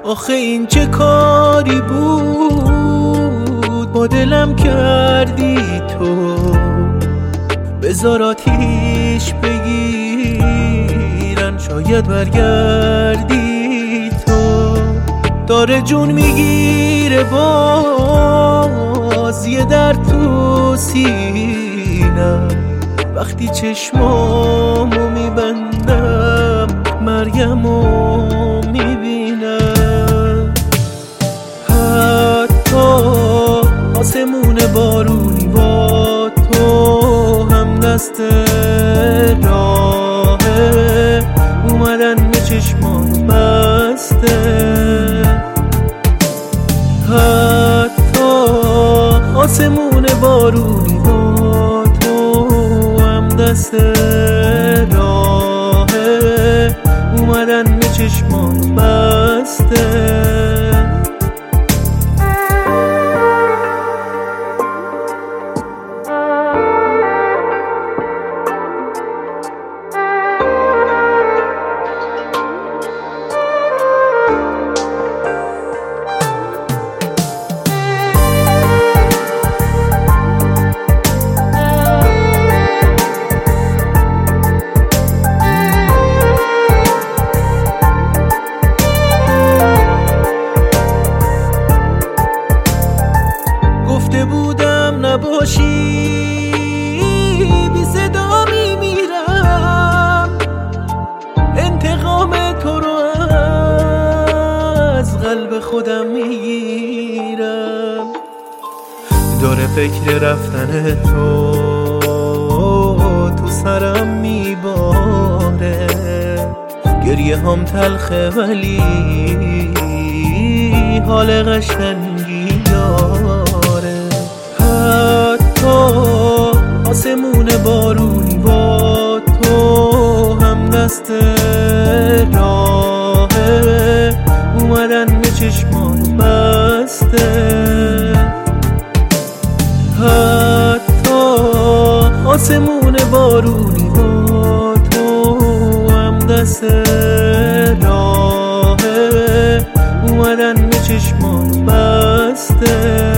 آخه این چه کاری بود با دلم کردی تو؟ بذار آتیش بگیرن شاید برگردی تو. داره جون میگیره باز یه در تو سینم، وقتی چشمامو میبندم مرگمو میبینم. حتی آسمون بارونی با تو هم دست راهه، اومدن به چشمام بسته. حتی آسمون بارونی با تو هم دست راهه، اومدن به چشمام بسته. بودم نباشی بی صدا میمیرم، انتقام تو رو از قلب خودم میگیرم. داره فکر رفتن تو سرم میباره، گریه هم تلخه ولی حال قشنگی داره. حتی آسمون بارونی با تو هم دست راهه، اومدن به چشمان بسته. حتی آسمون بارونی با تو هم دست راهه، اومدن به چشمان بسته.